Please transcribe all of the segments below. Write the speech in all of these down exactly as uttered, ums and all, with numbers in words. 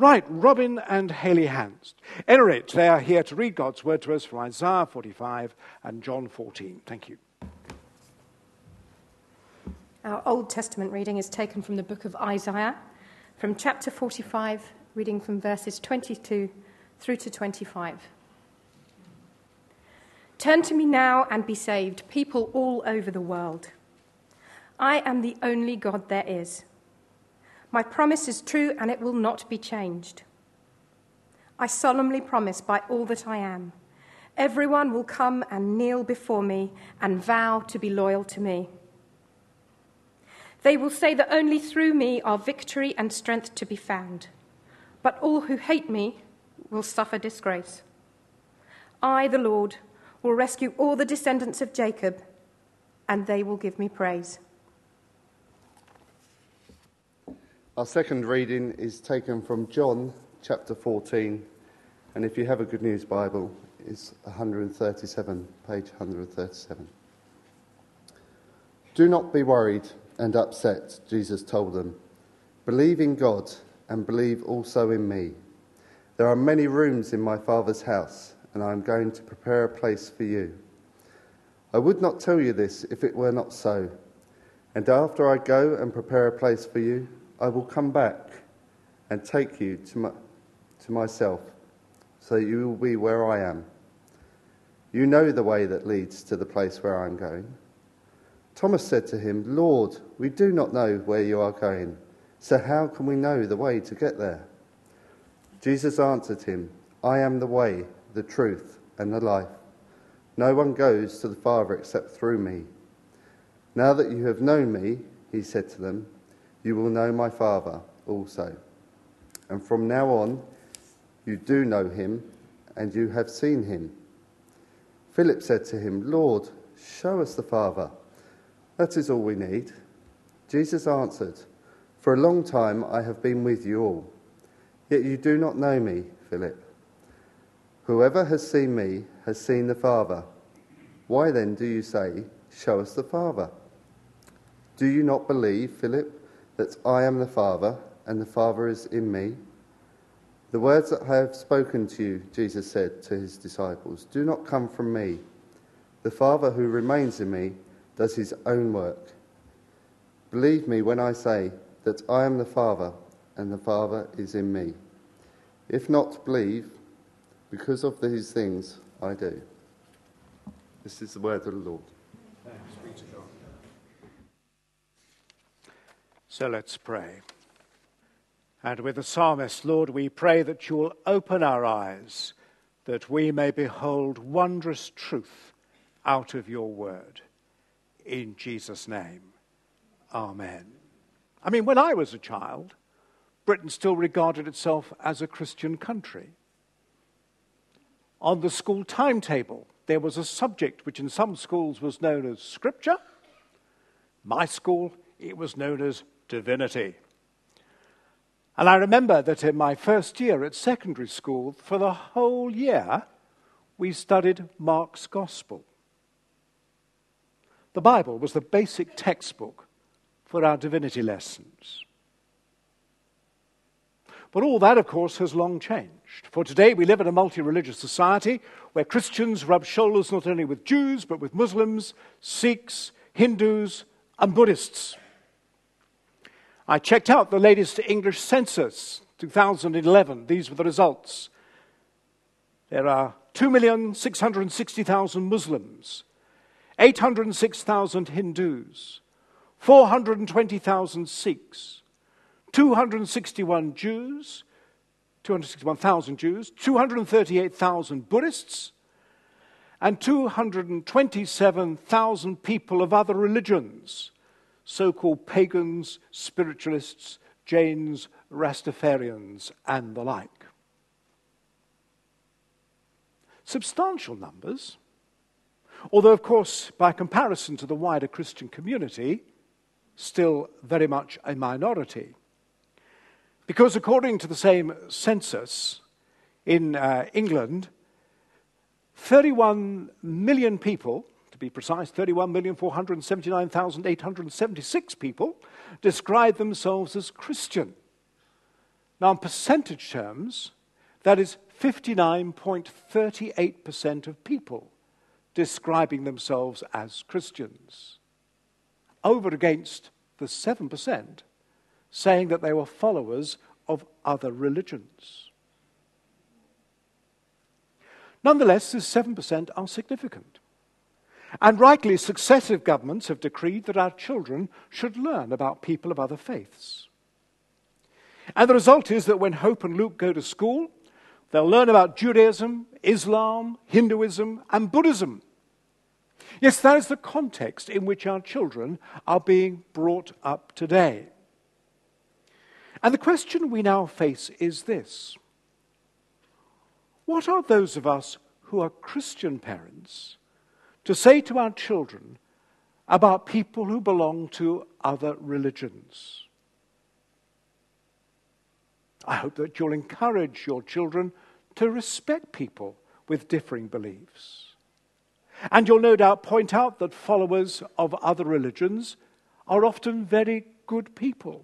Right, Robin and Haley Hanst. At any rate, they are here to read God's word to us from Isaiah forty-five and John fourteen. Thank you. Our Old Testament reading is taken from the book of Isaiah, from chapter forty-five, reading from verses twenty-two through to twenty-five. Turn to me now and be saved, people all over the world. I am the only God there is. My promise is true and it will not be changed. I solemnly promise by all that I am, everyone will come and kneel before me and vow to be loyal to me. They will say that only through me are victory and strength to be found, but all who hate me will suffer disgrace. I, the Lord, will rescue all the descendants of Jacob, and they will give me praise. Our second reading is taken from John chapter fourteen, and if you have a Good News Bible, it's one thirty-seven, page one thirty-seven. Do not be worried and upset, Jesus told them. Believe in God and believe also in me. There are many rooms in my Father's house, and I am going to prepare a place for you. I would not tell you this if it were not so. And after I go and prepare a place for you, I will come back and take you to, my, to myself, so that you will be where I am. You know the way that leads to the place where I am going. Thomas said to him, Lord, we do not know where you are going, so how can we know the way to get there? Jesus answered him, I am the way, the truth, and the life. No one goes to the Father except through me. Now that you have known me, he said to them, you will know my Father also. And from now on, you do know him, and you have seen him. Philip said to him, Lord, show us the Father. That is all we need. Jesus answered, for a long time I have been with you all, yet you do not know me, Philip. Whoever has seen me has seen the Father. Why then do you say, show us the Father? Do you not believe, Philip, that I am the Father, and the Father is in me? The words that I have spoken to you, Jesus said to his disciples, do not come from me. The Father who remains in me does his own work. Believe me when I say that I am the Father, and the Father is in me. If not, believe, because of these things I do. This is the word of the Lord. Thanks be to God. So let's pray. And with the psalmist, Lord, we pray that you will open our eyes, that we may behold wondrous truth out of your word. In Jesus' name, amen. I mean, when I was a child, Britain still regarded itself as a Christian country. On the school timetable, there was a subject which in some schools was known as Scripture. My school, it was known as Divinity. And I remember that in my first year at secondary school, for the whole year, we studied Mark's Gospel. The Bible was the basic textbook for our divinity lessons. But all that, of course, has long changed. For today we live in a multi-religious society where Christians rub shoulders not only with Jews, but with Muslims, Sikhs, Hindus, and Buddhists. I checked out the latest English census, two thousand eleven. These were the results. There are two million six hundred sixty thousand Muslims, eight hundred six thousand Hindus, four hundred twenty thousand Sikhs, two hundred sixty-one Jews, two hundred sixty-one thousand Jews, two hundred thirty-eight thousand Buddhists, and two hundred twenty-seven thousand people of other religions, so-called pagans, spiritualists, Jains, Rastafarians, and the like. Substantial numbers, although, of course, by comparison to the wider Christian community, still very much a minority. Because according to the same census in uh, England, thirty-one million people, to be precise, thirty-one million four hundred seventy-nine thousand eight hundred seventy-six people describe themselves as Christian. Now, in percentage terms, that is fifty-nine point three eight percent of people describing themselves as Christians, over against the seven percent saying that they were followers of other religions. Nonetheless, this seven percent are significant. And rightly, successive governments have decreed that our children should learn about people of other faiths. And the result is that when Hope and Luke go to school, they'll learn about Judaism, Islam, Hinduism, and Buddhism. Yes, that is the context in which our children are being brought up today. And the question we now face is this: what are those of us who are Christian parents to say to our children about people who belong to other religions? I hope that you'll encourage your children to respect people with differing beliefs. And you'll no doubt point out that followers of other religions are often very good people.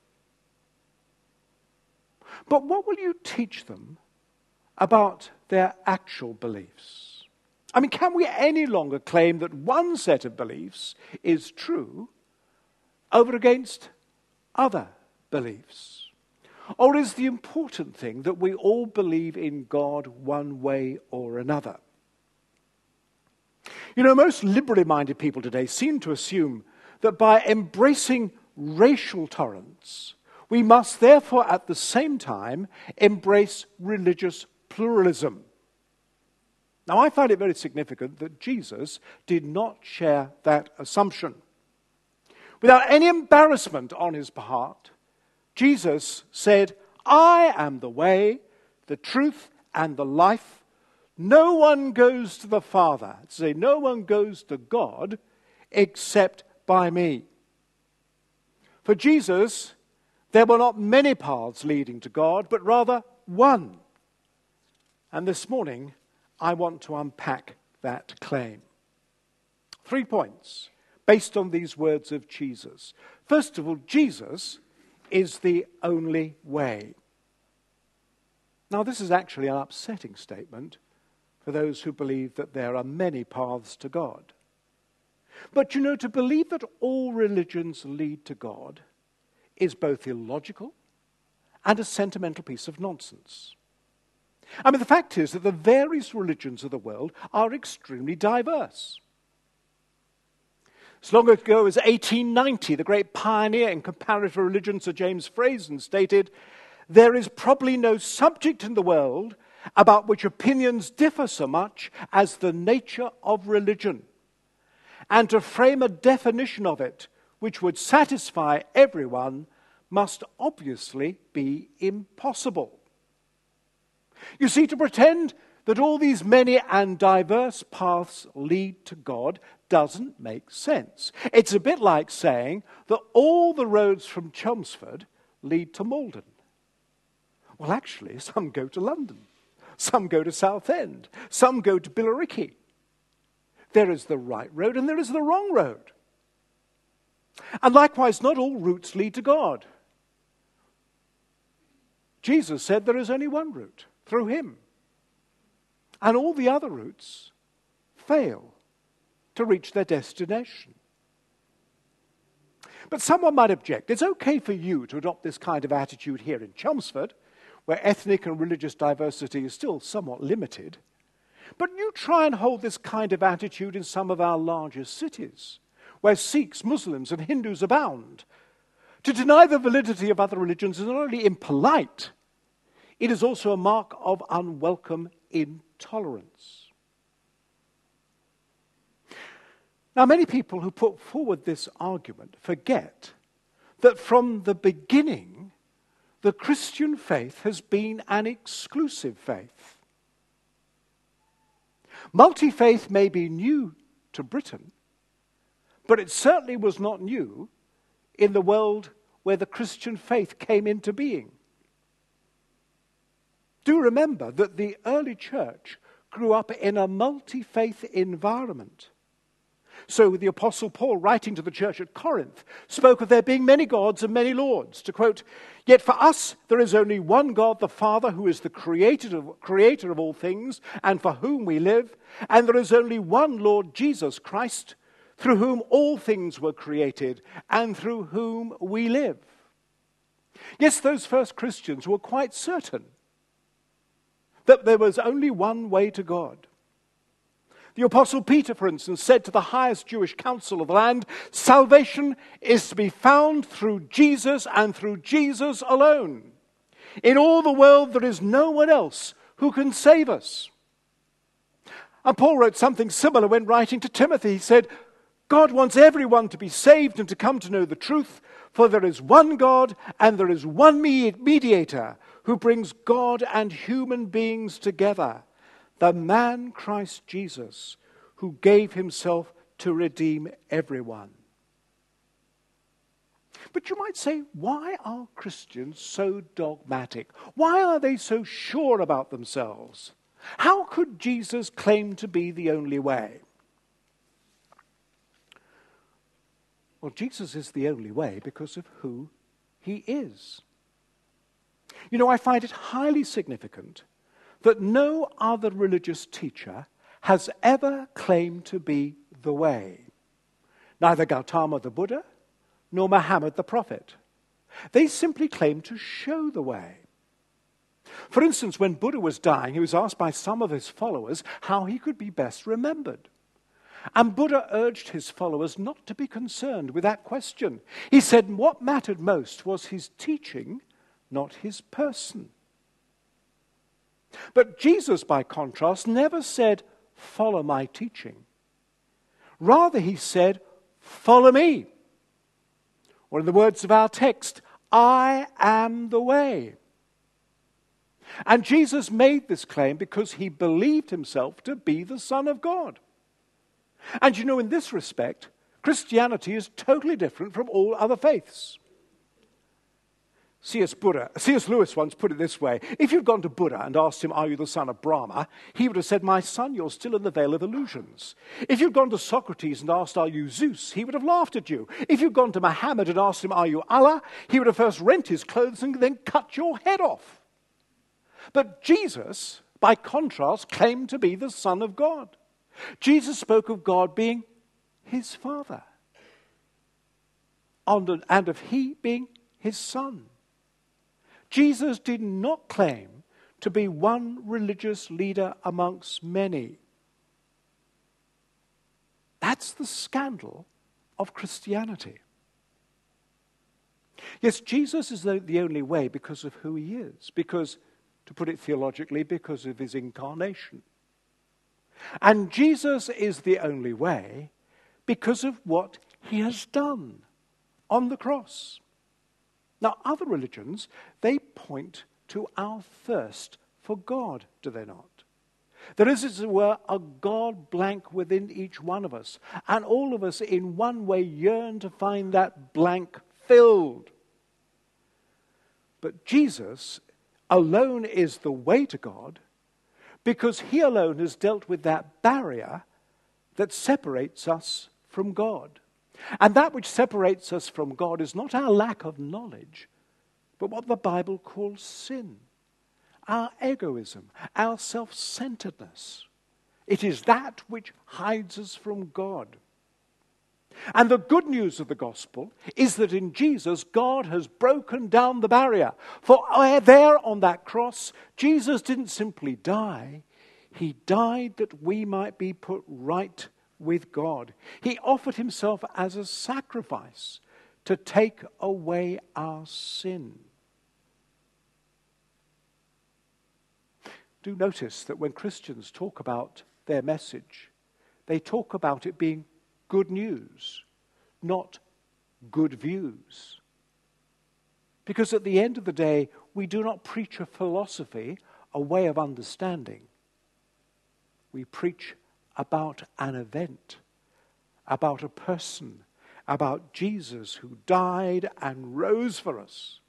But what will you teach them about their actual beliefs? I mean, can we any longer claim that one set of beliefs is true over against other beliefs? Or is the important thing that we all believe in God one way or another? You know, most liberally minded people today seem to assume that by embracing racial tolerance, we must therefore at the same time embrace religious pluralism. Now, I find it very significant that Jesus did not share that assumption. Without any embarrassment on his part, Jesus said, "I am the way, the truth, and the life. No one goes to the Father," say, no one goes to God except by me. For Jesus, there were not many paths leading to God, but rather one. And this morning, I want to unpack that claim. Three points based on these words of Jesus. First of all, Jesus is the only way. Now, this is actually an upsetting statement for those who believe that there are many paths to God. But you know, to believe that all religions lead to God is both illogical and a sentimental piece of nonsense. I mean, the fact is that the various religions of the world are extremely diverse. As long ago as eighteen ninety, the great pioneer in comparative religion, Sir James Frazen, stated, "There is probably no subject in the world about which opinions differ so much as the nature of religion. And to frame a definition of it which would satisfy everyone must obviously be impossible." You see, to pretend that all these many and diverse paths lead to God doesn't make sense. It's a bit like saying that all the roads from Chelmsford lead to Malden. Well, actually, some go to London. Some go to Southend. Some go to Billericay. There is the right road and there is the wrong road. And likewise, not all routes lead to God. Jesus said there is only one route, through him. And all the other routes fail to reach their destination. But someone might object, it's okay for you to adopt this kind of attitude here in Chelmsford, where ethnic and religious diversity is still somewhat limited. But you try and hold this kind of attitude in some of our largest cities, where Sikhs, Muslims, and Hindus abound. To deny the validity of other religions is not only impolite, it is also a mark of unwelcome intolerance. Now, many people who put forward this argument forget that from the beginning, the Christian faith has been an exclusive faith. Multi-faith may be new to Britain, but it certainly was not new in the world where the Christian faith came into being. Do remember that the early church grew up in a multi-faith environment. So the Apostle Paul, writing to the church at Corinth, spoke of there being many gods and many lords. To quote, "Yet for us there is only one God, the Father, who is the creator of, creator of all things, and for whom we live. And there is only one Lord, Jesus Christ, through whom all things were created, and through whom we live." Yes, those first Christians were quite certain that there was only one way to God. The Apostle Peter, for instance, said to the highest Jewish council of the land, "Salvation is to be found through Jesus and through Jesus alone. In all the world there is no one else who can save us." And Paul wrote something similar when writing to Timothy. He said, "God wants everyone to be saved and to come to know the truth, for there is one God and there is one mediator who brings God and human beings together, the man Christ Jesus, who gave himself to redeem everyone." But you might say, why are Christians so dogmatic? Why are they so sure about themselves? How could Jesus claim to be the only way? Well, Jesus is the only way because of who he is. You know, I find it highly significant that no other religious teacher has ever claimed to be the way. Neither Gautama the Buddha nor Muhammad the prophet. They simply claim to show the way. For instance, when Buddha was dying, he was asked by some of his followers how he could be best remembered. And Buddha urged his followers not to be concerned with that question. He said what mattered most was his teaching, not his person. But Jesus, by contrast, never said, "Follow my teaching." Rather, he said, "Follow me." Or in the words of our text, "I am the way." And Jesus made this claim because he believed himself to be the Son of God. And you know, in this respect, Christianity is totally different from all other faiths. C S Buddha, C S Lewis once put it this way: if you'd gone to Buddha and asked him, "Are you the son of Brahma?" he would have said, "My son, you're still in the veil of illusions." If you'd gone to Socrates and asked, "Are you Zeus?" he would have laughed at you. If you'd gone to Muhammad and asked him, "Are you Allah?" he would have first rent his clothes and then cut your head off. But Jesus, by contrast, claimed to be the Son of God. Jesus spoke of God being his Father, and of he being his Son. Jesus did not claim to be one religious leader amongst many. That's the scandal of Christianity. Yes, Jesus is the only way because of who he is, because, to put it theologically, because of his incarnation. And Jesus is the only way because of what he has done on the cross. Now, other religions, they point to our thirst for God, do they not? There is, as it were, a God blank within each one of us, and all of us in one way yearn to find that blank filled. But Jesus alone is the way to God, because he alone has dealt with that barrier that separates us from God. And that which separates us from God is not our lack of knowledge, but what the Bible calls sin, our egoism, our self-centeredness. It is that which hides us from God. And the good news of the gospel is that in Jesus, God has broken down the barrier. For there on that cross, Jesus didn't simply die. He died that we might be put right with God. He offered himself as a sacrifice to take away our sin. Do notice that when Christians talk about their message, they talk about it being good news, not good views. Because at the end of the day, we do not preach a philosophy, a way of understanding. We preach about an event, about a person, about Jesus who died and rose for us.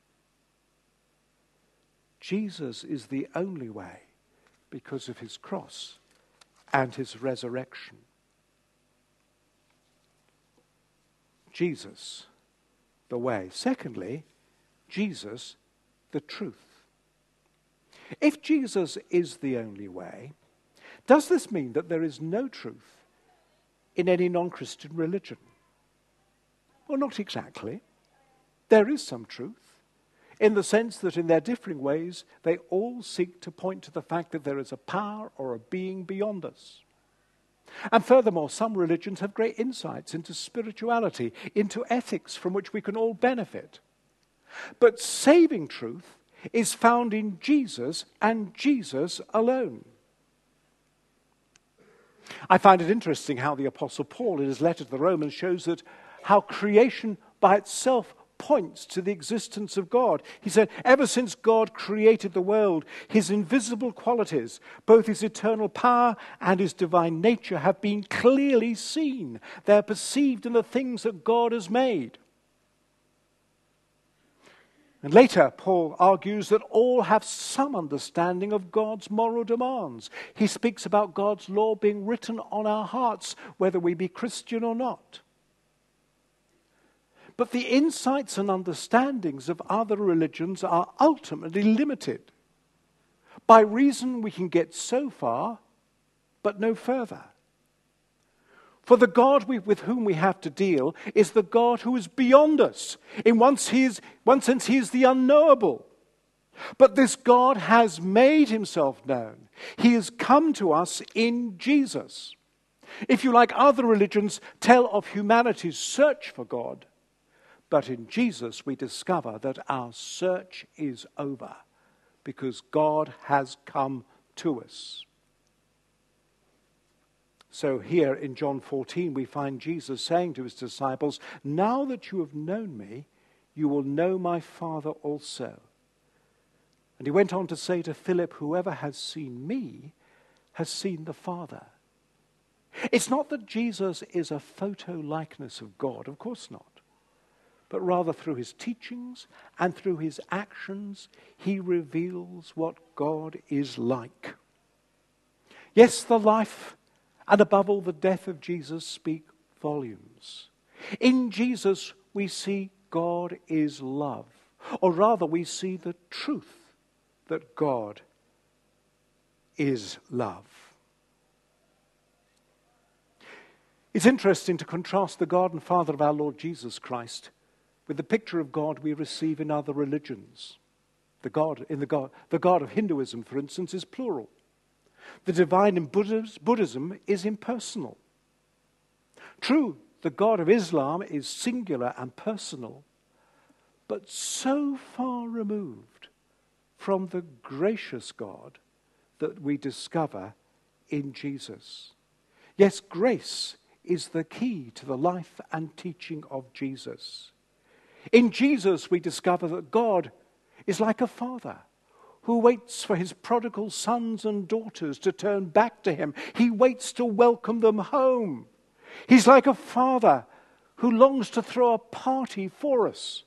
Jesus is the only way because of his cross and his resurrection. Jesus, the way. Secondly, Jesus, the truth. If Jesus is the only way, does this mean that there is no truth in any non-Christian religion? Well, not exactly. There is some truth, in the sense that in their differing ways, they all seek to point to the fact that there is a power or a being beyond us. And furthermore, some religions have great insights into spirituality, into ethics from which we can all benefit. But saving truth is found in Jesus and Jesus alone. I find it interesting how the Apostle Paul in his letter to the Romans shows that how creation by itself points to the existence of God. He said, ever since God created the world, his invisible qualities, both his eternal power and his divine nature, have been clearly seen. They are perceived in the things that God has made. And later, Paul argues that all have some understanding of God's moral demands. He speaks about God's law being written on our hearts, whether we be Christian or not. But the insights and understandings of other religions are ultimately limited. By reason we can get so far, but no further. For the God we, with whom we have to deal is the God who is beyond us. In one, he is, one sense, he is the unknowable. But this God has made himself known. He has come to us in Jesus. If you, like other religions, tell of humanity's search for God, but in Jesus we discover that our search is over because God has come to us. So here in John fourteen we find Jesus saying to his disciples, now that you have known me, you will know my Father also. And he went on to say to Philip, whoever has seen me has seen the Father. It's not that Jesus is a photo likeness of God, of course not. But rather through his teachings and through his actions, he reveals what God is like. Yes, the life and above all the death of Jesus speak volumes. In Jesus we see God is love, or rather we see the truth that God is love. It's interesting to contrast the God and Father of our Lord Jesus Christ with the picture of God we receive in other religions. The God in the God, the God of Hinduism, for instance, is plural. The divine in Buddhism is impersonal. True, the God of Islam is singular and personal, but so far removed from the gracious God that we discover in Jesus. Yes, grace is the key to the life and teaching of Jesus. In Jesus, we discover that God is like a father who waits for his prodigal sons and daughters to turn back to him. He waits to welcome them home. He's like a father who longs to throw a party for us.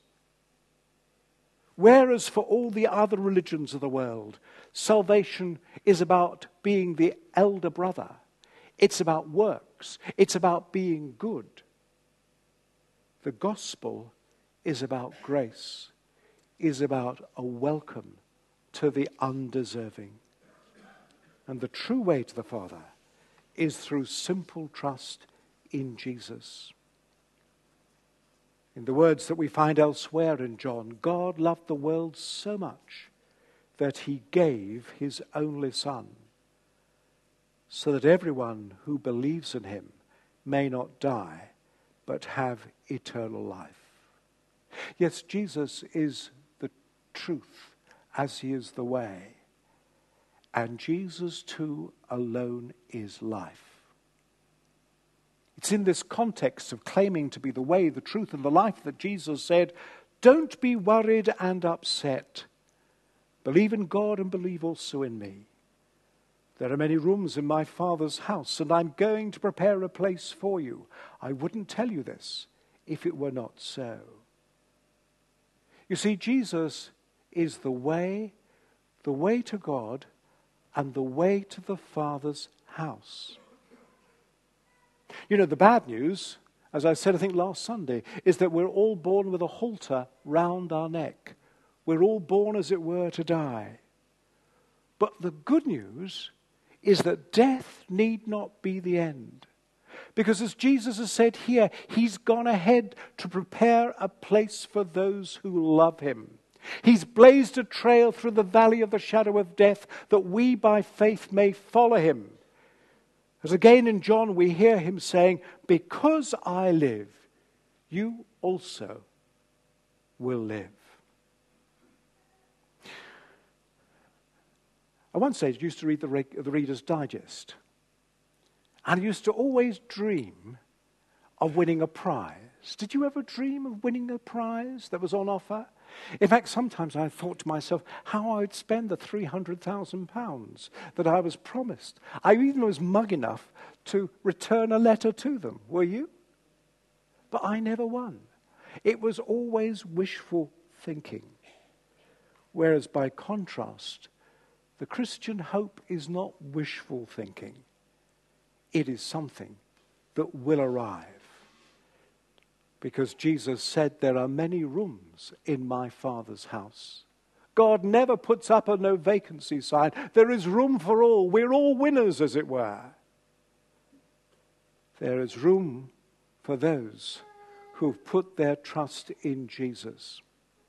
Whereas for all the other religions of the world, salvation is about being the elder brother. It's about works. It's about being good. The gospel is about grace, is about a welcome to the undeserving. And the true way to the Father is through simple trust in Jesus. In the words that we find elsewhere in John, God loved the world so much that he gave his only Son, so that everyone who believes in him may not die, but have eternal life. Yes, Jesus is the truth as he is the way. And Jesus too alone is life. It's in this context of claiming to be the way, the truth, and the life that Jesus said, don't be worried and upset. Believe in God and believe also in me. There are many rooms in my Father's house, and I'm going to prepare a place for you. I wouldn't tell you this if it were not so. You see, Jesus is the way, the way to God, and the way to the Father's house. You know, the bad news as I said, I think last Sunday, is that we're all born with a halter round our neck. We're all born, as it were, to die. But the good news is that death need not be the end. Because as Jesus has said here, he's gone ahead to prepare a place for those who love him. He's blazed a trail through the valley of the shadow of death that we by faith may follow him. As again in John we hear him saying, because I live, you also will live. I once said, used to read the, the Reader's Digest, and I used to always dream of winning a prize. Did you ever dream of winning a prize that was on offer? In fact, sometimes I thought to myself how I would spend the three hundred thousand pounds that I was promised. I even was mug enough to return a letter to them. Were you? But I never won. It was always wishful thinking. Whereas by contrast, the Christian hope is not wishful thinking. It is something that will arrive. Because Jesus said, there are many rooms in my Father's house. God never puts up a no vacancy sign. There is room for all. We're all winners, as it were. There is room for those who've put their trust in Jesus.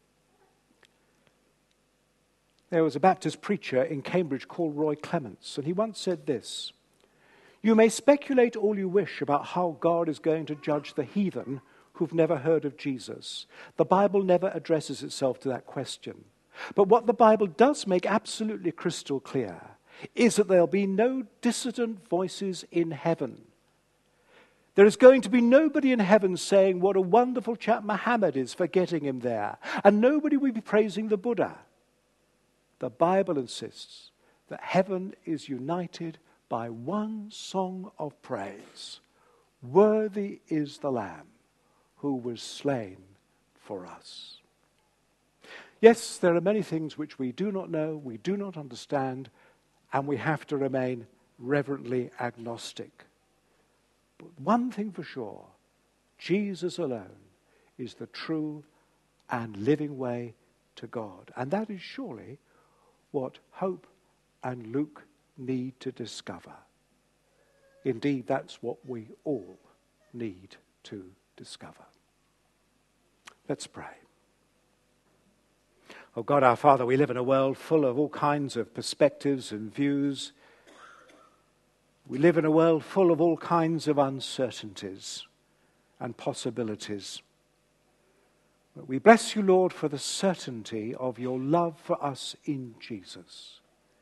There was a Baptist preacher in Cambridge called Roy Clements, and he once said this: you may speculate all you wish about how God is going to judge the heathen who've never heard of Jesus. The Bible never addresses itself to that question. But what the Bible does make absolutely crystal clear is that there'll be no dissident voices in heaven. There is going to be nobody in heaven saying what a wonderful chap Muhammad is for getting him there. And nobody will be praising the Buddha. The Bible insists that heaven is united by one song of praise. Worthy is the Lamb who was slain for us. Yes, there are many things which we do not know, we do not understand, and we have to remain reverently agnostic. But one thing for sure, Jesus alone is the true and living way to God. And that is surely what Hope and Luke need to discover. Indeed, that's what we all need to discover. Let's pray. Oh God, our Father, we live in a world full of all kinds of perspectives and views. We live in a world full of all kinds of uncertainties and possibilities. But we bless you, Lord, for the certainty of your love for us in Jesus.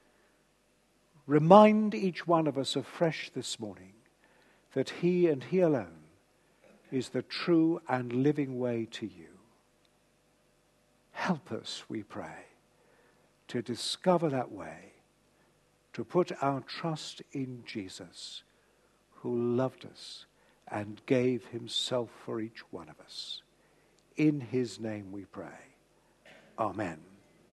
Remind each one of us afresh this morning that he and he alone is the true and living way to you. Help us, we pray, to discover that way, to put our trust in Jesus, who loved us and gave himself for each one of us. In his name we pray. Amen.